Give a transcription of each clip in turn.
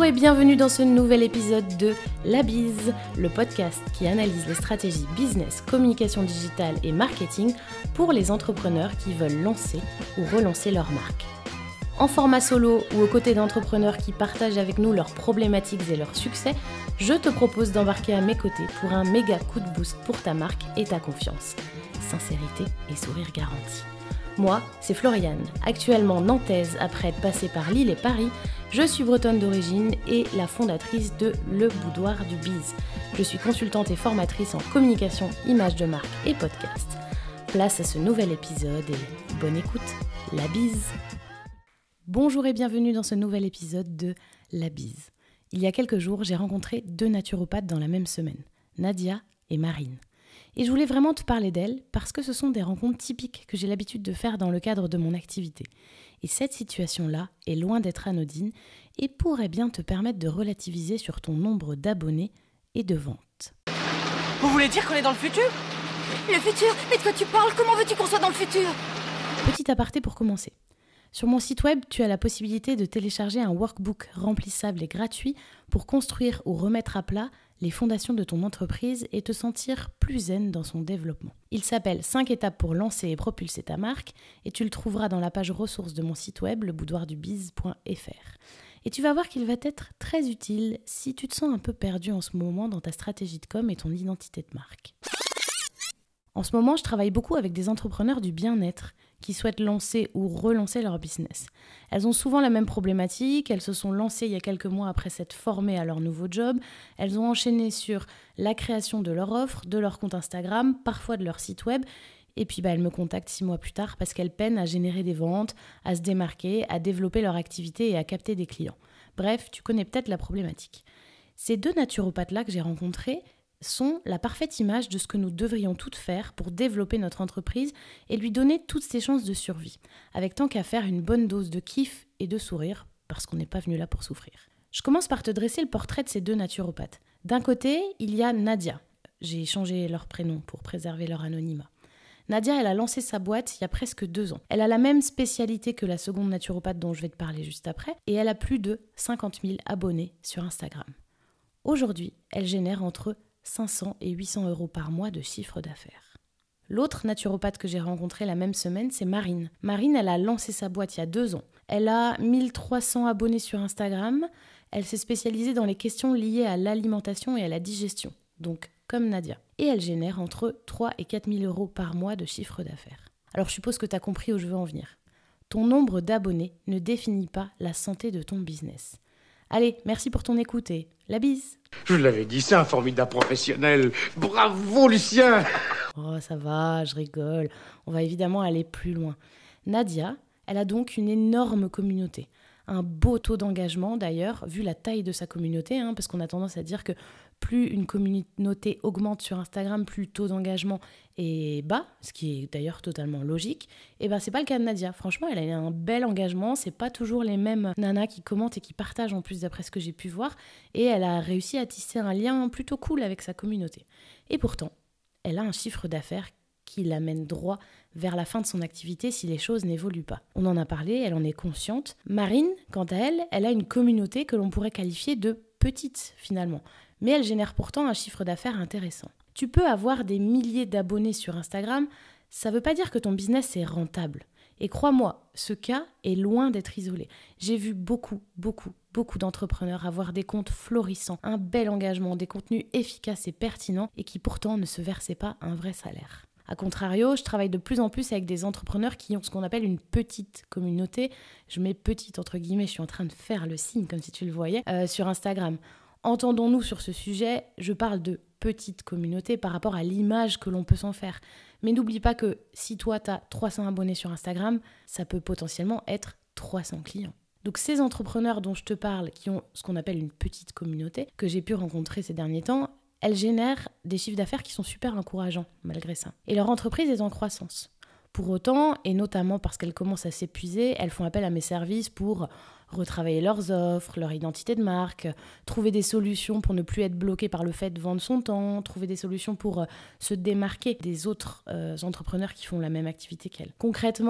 Bonjour et bienvenue dans ce nouvel épisode de La Bise, le podcast qui analyse les stratégies business, communication digitale et marketing pour les entrepreneurs qui veulent lancer ou relancer leur marque. En format solo ou aux côtés d'entrepreneurs qui partagent avec nous leurs problématiques et leurs succès, je te propose d'embarquer à mes côtés pour un méga coup de boost pour ta marque et ta confiance. Sincérité et sourire garanti. Moi, c'est Floriane, actuellement nantaise après être passée par Lille et Paris. Je suis bretonne d'origine et la fondatrice de Le Boudoir du Biz. Je suis consultante et formatrice en communication, image de marque et podcast. Place à ce nouvel épisode et bonne écoute, La Bise. Bonjour et bienvenue dans ce nouvel épisode de La Bise. Il y a quelques jours, j'ai rencontré deux naturopathes dans la même semaine, Nadia et Marine. Et je voulais vraiment te parler d'elles parce que ce sont des rencontres typiques que j'ai l'habitude de faire dans le cadre de mon activité. Et cette situation-là est loin d'être anodine et pourrait bien te permettre de relativiser sur ton nombre d'abonnés et de ventes. Vous voulez dire qu'on est dans le futur ? Le futur ? Mais de quoi tu parles ? Comment veux-tu qu'on soit dans le futur ? Petit aparté pour commencer. Sur mon site web, tu as la possibilité de télécharger un workbook remplissable et gratuit pour construire ou remettre à plat les fondations de ton entreprise et te sentir plus zen dans son développement. Il s'appelle 5 étapes pour lancer et propulser ta marque et tu le trouveras dans la page ressources de mon site web, leboudoirdubiz.fr. Et tu vas voir qu'il va être très utile si tu te sens un peu perdu en ce moment dans ta stratégie de com et ton identité de marque. En ce moment, je travaille beaucoup avec des entrepreneurs du bien-être qui souhaitent lancer ou relancer leur business. Elles ont souvent la même problématique, elles se sont lancées il y a quelques mois après s'être formées à leur nouveau job, elles ont enchaîné sur la création de leur offre, de leur compte Instagram, parfois de leur site web, et puis elles me contactent 6 mois plus tard parce qu'elles peinent à générer des ventes, à se démarquer, à développer leur activité et à capter des clients. Bref, tu connais peut-être la problématique. Ces deux naturopathes-là que j'ai rencontrés sont la parfaite image de ce que nous devrions toutes faire pour développer notre entreprise et lui donner toutes ses chances de survie, avec tant qu'à faire une bonne dose de kiff et de sourire, parce qu'on n'est pas venu là pour souffrir. Je commence par te dresser le portrait de ces deux naturopathes. D'un côté, il y a Nadia. J'ai changé leur prénom pour préserver leur anonymat. Nadia, elle a lancé sa boîte il y a presque 2 ans. Elle a la même spécialité que la seconde naturopathe dont je vais te parler juste après, et elle a plus de 50 000 abonnés sur Instagram. Aujourd'hui, elle génère entre 500 et 800 euros par mois de chiffre d'affaires. L'autre naturopathe que j'ai rencontrée la même semaine, c'est Marine. Marine, elle a lancé sa boîte il y a 2 ans. Elle a 1300 abonnés sur Instagram. Elle s'est spécialisée dans les questions liées à l'alimentation et à la digestion, donc comme Nadia. Et elle génère entre 3 et 4 000 euros par mois de chiffre d'affaires. Alors je suppose que tu as compris où je veux en venir. Ton nombre d'abonnés ne définit pas la santé de ton business. Allez, merci pour ton écoute et la bise. Je l'avais dit, c'est un formidable professionnel. Bravo, Lucien. Oh, ça va, je rigole. On va évidemment aller plus loin. Nadia, elle a donc une énorme communauté. Un beau taux d'engagement d'ailleurs, vu la taille de sa communauté, parce qu'on a tendance à dire que plus une communauté augmente sur Instagram, plus le taux d'engagement est bas, ce qui est d'ailleurs totalement logique. Et c'est pas le cas de Nadia. Franchement, elle a un bel engagement. C'est pas toujours les mêmes nanas qui commentent et qui partagent en plus d'après ce que j'ai pu voir. Et elle a réussi à tisser un lien plutôt cool avec sa communauté. Et pourtant, elle a un chiffre d'affaires qui l'amène droit vers la fin de son activité si les choses n'évoluent pas. On en a parlé, elle en est consciente. Marine, quant à elle, elle a une communauté que l'on pourrait qualifier de petite finalement. Mais elle génère pourtant un chiffre d'affaires intéressant. Tu peux avoir des milliers d'abonnés sur Instagram, ça ne veut pas dire que ton business est rentable. Et crois-moi, ce cas est loin d'être isolé. J'ai vu beaucoup d'entrepreneurs avoir des comptes florissants, un bel engagement, des contenus efficaces et pertinents et qui pourtant ne se versaient pas un vrai salaire. A contrario, je travaille de plus en plus avec des entrepreneurs qui ont ce qu'on appelle une petite communauté. Je mets petite entre guillemets, je suis en train de faire le signe comme si tu le voyais, sur Instagram. Entendons-nous sur ce sujet, je parle de petite communauté par rapport à l'image que l'on peut s'en faire. Mais n'oublie pas que si toi tu as 300 abonnés sur Instagram, ça peut potentiellement être 300 clients. Donc ces entrepreneurs dont je te parle, qui ont ce qu'on appelle une petite communauté, que j'ai pu rencontrer ces derniers temps, elles génèrent des chiffres d'affaires qui sont super encourageants malgré ça. Et leur entreprise est en croissance. Pour autant, et notamment parce qu'elles commencent à s'épuiser, elles font appel à mes services pour retravailler leurs offres, leur identité de marque, trouver des solutions pour ne plus être bloquées par le fait de vendre son temps, trouver des solutions pour se démarquer des autres entrepreneurs qui font la même activité qu'elles. Concrètement,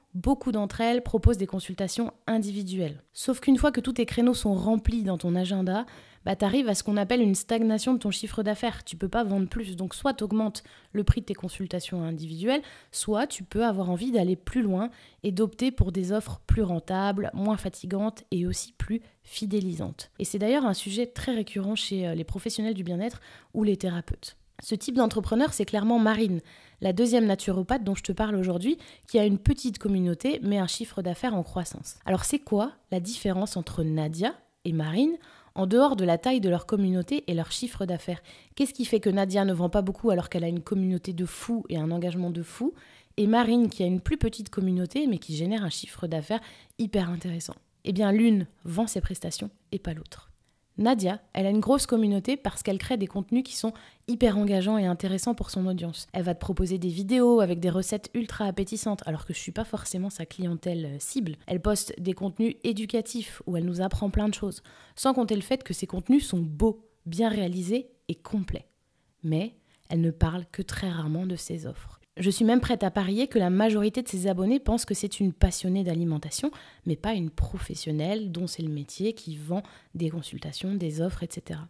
beaucoup d'entre elles proposent des consultations individuelles. Sauf qu'une fois que tous tes créneaux sont remplis dans ton agenda, t'arrives à ce qu'on appelle une stagnation de ton chiffre d'affaires. Tu peux pas vendre plus, donc soit tu augmentes le prix de tes consultations individuelles, soit tu peux avoir envie d'aller plus loin et d'opter pour des offres plus rentables, moins fatigantes et aussi plus fidélisantes. Et c'est d'ailleurs un sujet très récurrent chez les professionnels du bien-être ou les thérapeutes. Ce type d'entrepreneur, c'est clairement Marine, la deuxième naturopathe dont je te parle aujourd'hui, qui a une petite communauté mais un chiffre d'affaires en croissance. Alors c'est quoi la différence entre Nadia et Marine en dehors de la taille de leur communauté et leur chiffre d'affaires? Qu'est-ce qui fait que Nadia ne vend pas beaucoup alors qu'elle a une communauté de fous et un engagement de fous, et Marine qui a une plus petite communauté mais qui génère un chiffre d'affaires hyper intéressant? Eh bien l'une vend ses prestations et pas l'autre. Nadia, elle a une grosse communauté parce qu'elle crée des contenus qui sont hyper engageants et intéressants pour son audience. Elle va te proposer des vidéos avec des recettes ultra appétissantes, alors que je suis pas forcément sa clientèle cible. Elle poste des contenus éducatifs où elle nous apprend plein de choses, sans compter le fait que ces contenus sont beaux, bien réalisés et complets. Mais elle ne parle que très rarement de ses offres. Je suis même prête à parier que la majorité de ses abonnés pensent que c'est une passionnée d'alimentation, mais pas une professionnelle dont c'est le métier qui vend des consultations, des offres, etc.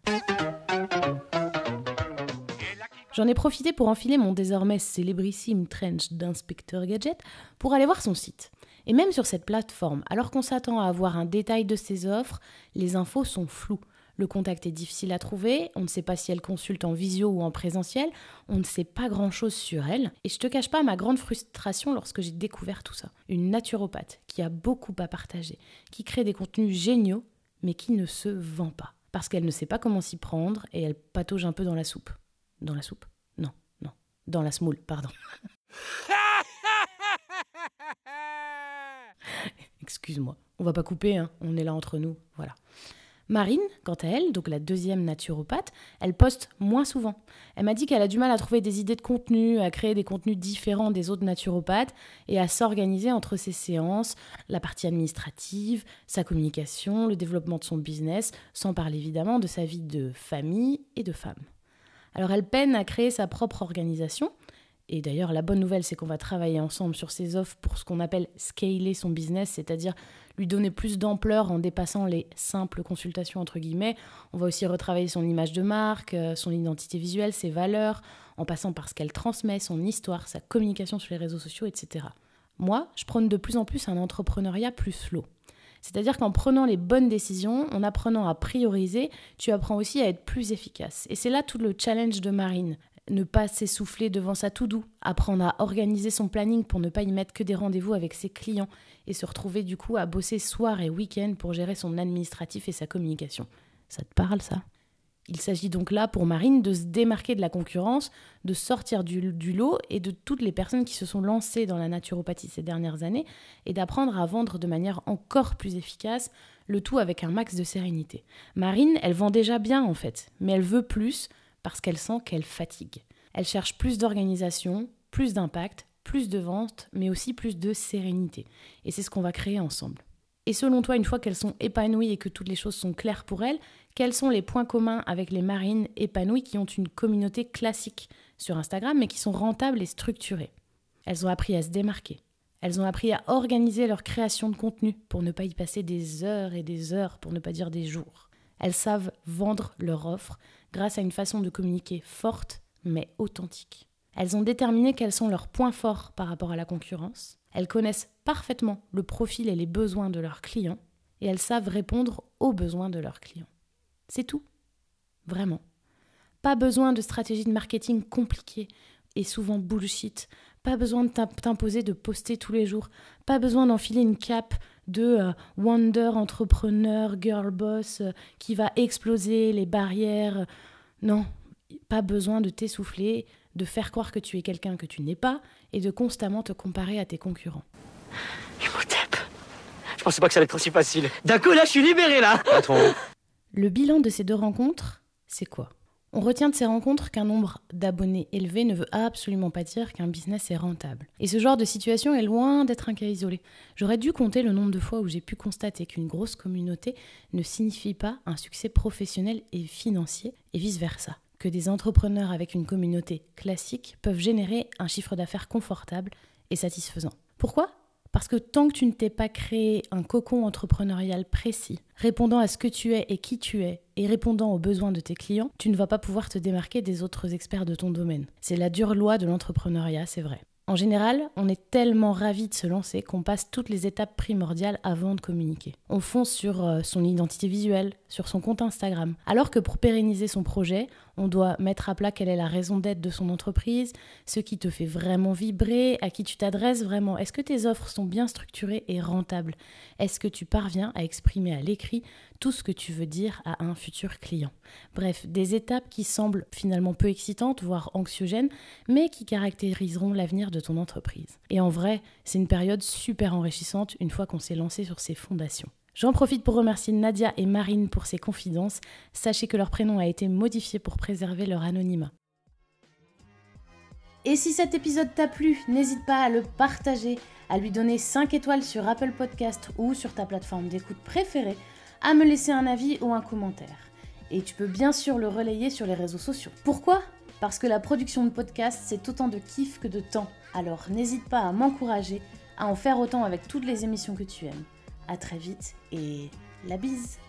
J'en ai profité pour enfiler mon désormais célébrissime trench d'inspecteur gadget pour aller voir son site. Et même sur cette plateforme, alors qu'on s'attend à avoir un détail de ses offres, les infos sont floues. Le contact est difficile à trouver, on ne sait pas si elle consulte en visio ou en présentiel, on ne sait pas grand-chose sur elle. Et je te cache pas ma grande frustration lorsque j'ai découvert tout ça. Une naturopathe qui a beaucoup à partager, qui crée des contenus géniaux, mais qui ne se vend pas. Parce qu'elle ne sait pas comment s'y prendre et elle patauge un peu dans la soupe. Dans la soupe ? Non. Dans la semoule, pardon. Excuse-moi, on va pas couper, hein, on est là entre nous, voilà. Marine, quant à elle, donc la deuxième naturopathe, elle poste moins souvent. Elle m'a dit qu'elle a du mal à trouver des idées de contenu, à créer des contenus différents des autres naturopathes et à s'organiser entre ses séances, la partie administrative, sa communication, le développement de son business, sans parler évidemment de sa vie de famille et de femme. Alors elle peine à créer sa propre organisation. Et d'ailleurs, la bonne nouvelle, c'est qu'on va travailler ensemble sur ses offres pour ce qu'on appelle scaler son business, c'est-à-dire lui donner plus d'ampleur en dépassant les simples consultations, entre guillemets. On va aussi retravailler son image de marque, son identité visuelle, ses valeurs, en passant par ce qu'elle transmet, son histoire, sa communication sur les réseaux sociaux, etc. Moi, je prône de plus en plus un entrepreneuriat plus slow. C'est-à-dire qu'en prenant les bonnes décisions, en apprenant à prioriser, tu apprends aussi à être plus efficace. Et c'est là tout le challenge de Marine. Ne pas s'essouffler devant sa to-do, apprendre à organiser son planning pour ne pas y mettre que des rendez-vous avec ses clients et se retrouver du coup à bosser soir et week-end pour gérer son administratif et sa communication. Ça te parle, ça ? Il s'agit donc là pour Marine de se démarquer de la concurrence, de sortir du lot et de toutes les personnes qui se sont lancées dans la naturopathie ces dernières années et d'apprendre à vendre de manière encore plus efficace, le tout avec un max de sérénité. Marine, elle vend déjà bien en fait, mais elle veut plus parce qu'elle sent qu'elle fatigue. Elle cherche plus d'organisation, plus d'impact, plus de ventes, mais aussi plus de sérénité. Et c'est ce qu'on va créer ensemble. Et selon toi, une fois qu'elles sont épanouies et que toutes les choses sont claires pour elles, quels sont les points communs avec les marines épanouies qui ont une communauté classique sur Instagram, mais qui sont rentables et structurées ? Elles ont appris à se démarquer. Elles ont appris à organiser leur création de contenu pour ne pas y passer des heures et des heures, pour ne pas dire des jours. Elles savent vendre leur offre grâce à une façon de communiquer forte, mais authentique. Elles ont déterminé quels sont leurs points forts par rapport à la concurrence. Elles connaissent parfaitement le profil et les besoins de leurs clients et elles savent répondre aux besoins de leurs clients. C'est tout. Vraiment. Pas besoin de stratégie de marketing compliquée et souvent bullshit. Pas besoin de t'imposer de poster tous les jours. Pas besoin d'enfiler une cape de Wonder Entrepreneur, Girl Boss qui va exploser les barrières. Non, pas besoin de t'essouffler, de faire croire que tu es quelqu'un que tu n'es pas et de constamment te comparer à tes concurrents. Imhotep, je pensais pas que ça allait être aussi facile. D'un coup, là, je suis libéré, là. Patron. Le bilan de ces deux rencontres, c'est quoi ? On retient de ces rencontres qu'un nombre d'abonnés élevé ne veut absolument pas dire qu'un business est rentable. Et ce genre de situation est loin d'être un cas isolé. J'aurais dû compter le nombre de fois où j'ai pu constater qu'une grosse communauté ne signifie pas un succès professionnel et financier, et vice-versa. Que des entrepreneurs avec une communauté classique peuvent générer un chiffre d'affaires confortable et satisfaisant. Pourquoi ? Parce que tant que tu ne t'es pas créé un cocon entrepreneurial précis, répondant à ce que tu es et qui tu es, et répondant aux besoins de tes clients, tu ne vas pas pouvoir te démarquer des autres experts de ton domaine. C'est la dure loi de l'entrepreneuriat, c'est vrai. En général, on est tellement ravi de se lancer qu'on passe toutes les étapes primordiales avant de communiquer. On fonce sur son identité visuelle, sur son compte Instagram. Alors que pour pérenniser son projet, on doit mettre à plat quelle est la raison d'être de son entreprise, ce qui te fait vraiment vibrer, à qui tu t'adresses vraiment. Est-ce que tes offres sont bien structurées et rentables ? Est-ce que tu parviens à exprimer à l'écrit tout ce que tu veux dire à un futur client ? Bref, des étapes qui semblent finalement peu excitantes, voire anxiogènes, mais qui caractériseront l'avenir de ton entreprise. Et en vrai, c'est une période super enrichissante une fois qu'on s'est lancé sur ses fondations. J'en profite pour remercier Nadia et Marine pour ces confidences. Sachez que leur prénom a été modifié pour préserver leur anonymat. Et si cet épisode t'a plu, n'hésite pas à le partager, à lui donner 5 étoiles sur Apple Podcast ou sur ta plateforme d'écoute préférée, à me laisser un avis ou un commentaire. Et tu peux bien sûr le relayer sur les réseaux sociaux. Pourquoi ? Parce que la production de podcast, c'est autant de kiff que de temps. Alors n'hésite pas à m'encourager, à en faire autant avec toutes les émissions que tu aimes. À très vite et la bise.